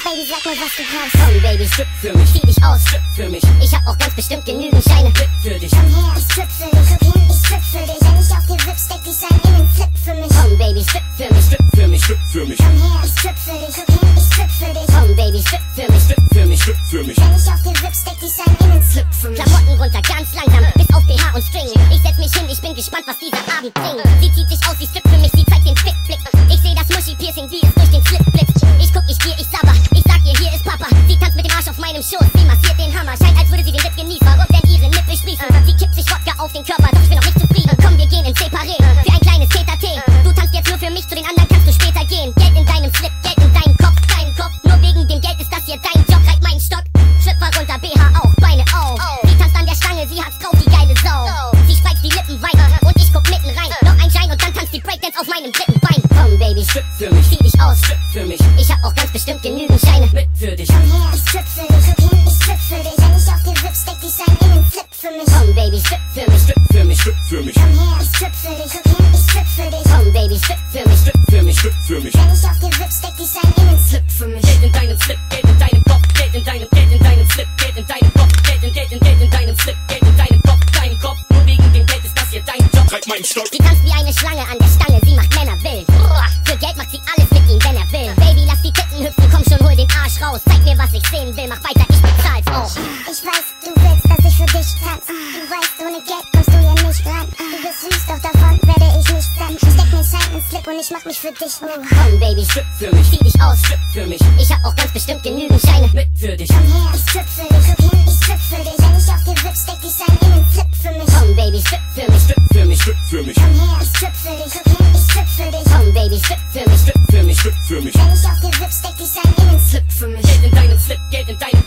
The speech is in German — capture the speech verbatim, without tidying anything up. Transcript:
Baby, sag mal, was du brauchst. Komm, Baby, strip für mich, zieh dich aus, strip für mich. Ich hab auch ganz bestimmt genügend Scheine, Flip für dich. Komm her, ich strip für dich, okay, ich strip für dich. Wenn ich auf dir wipp, steck dich ein in den Flip für mich. Komm, Baby, strip für mich, strip für mich, strip für mich. Komm her, ich strip für dich, okay, ich strip für dich. Komm, Baby, strip für mich, strip für mich, strip für mich. Wenn ich auf dir wipp, steck dich ein in den Flip für mich. Klamotten runter, ganz langsam, bis auf B H und String. Ich setz mich hin, ich bin gespannt, was dieser Abend bringt. Sie zieht sich aus, sie strip für mich, sie zeigt den Fickblick. Ich seh das Muschi-Piercing, wie es durch den Slip blitzt. Ich guck, ich gier, ich sabber, ich sag ihr, hier ist Papa. Sie tanzt mit dem Arsch auf meinem Schoß, sie massiert den Hammer. Scheint, als würde sie den Ritt genießen, und wenn ihre Nippel sprießen. Sie kippt sich Wodka auf den Körper, doch ich bin noch nicht zufrieden. Komm, wir gehen ins Separé, für ein kleines Tete-a-Tete. Du tanzt jetzt nur für mich, zu den anderen kannst du später gehen. Geld in deinem Slip, Geld in deinem Kopf, deinen Kopf. Nur wegen dem Geld ist das hier dein Job. Reit meinen Stock, Schlüpfer runter, B H auch, Beine auf. Sie tanzt an der Stange, sie hat's drauf, die geile Sau. Sie spreizt die Lippen weit, und ich guck mitten rein. Noch ein Schein und dann tanzt die Breakdance auf meinem dritten Bein. Komm, Baby, strip für mich, zieh dich aus, strip für mich. Ich hab auch ganz bestimmt genügend Scheine, mit für dich. Komm her, ich strip für dich, okay, ich strip für dich. Wenn ich auf dir wipp, steck dich ein in den Flip für mich. Komm, Baby, strip für mich, strip für mich, strip für mich. Komm her, ich strip für dich, okay, ich strip für dich. Komm, Baby, strip für mich, strip für mich, strip für mich. Wenn ich auf dir wipp, steck dich ein in den Flip für mich. Geld in deinem Slip, Geld in deinem Kopf, Geld in deinem, Geld in deinem Slip, Geld in deinem Kopf, Geld in, Geld in, Geld in deinem Slip, Geld in deinem Kopf, dein Kopf. Nur wegen dem Geld ist das hier dein Job. Reit meinen Stock. Sie tanzt wie eine Schlange an der Stange, sie macht Männer wild. Für Geld macht sie alles mit ihm, wenn er will. Baby, lass die Titten hüpfen, komm schon, hol den Arsch raus. Zeig mir, was ich sehen will, mach weiter, ich bezahl's auch. Ich weiß, du willst, dass ich für dich tanz. Du weißt, ohne Geld kommst du hier nicht ran. Du bist süß, doch davon werde ich nicht satt. Ich steck mir Schein ins Slip und ich mach mich für dich. Oh. Komm, Baby, strip für mich, zieh dich aus, strip für mich. Ich hab auch ganz bestimmt genügend Scheine, mit für dich. Komm her, ich strip für dich, okay, ich strip für dich. Wenn ich auf dir wipp, steck dich ein in den Flip für mich. Komm, Baby, strip für mich, strip für mich, strip für mich. Komm her, ich strip für dich, okay, ich strip für dich. Komm, Baby, strip für mich, strip für mich, strip für mich. Wenn ich auf dir wipp, steck dich ein in den Flip für mich. Geld in deinem Slip, Geld in deinem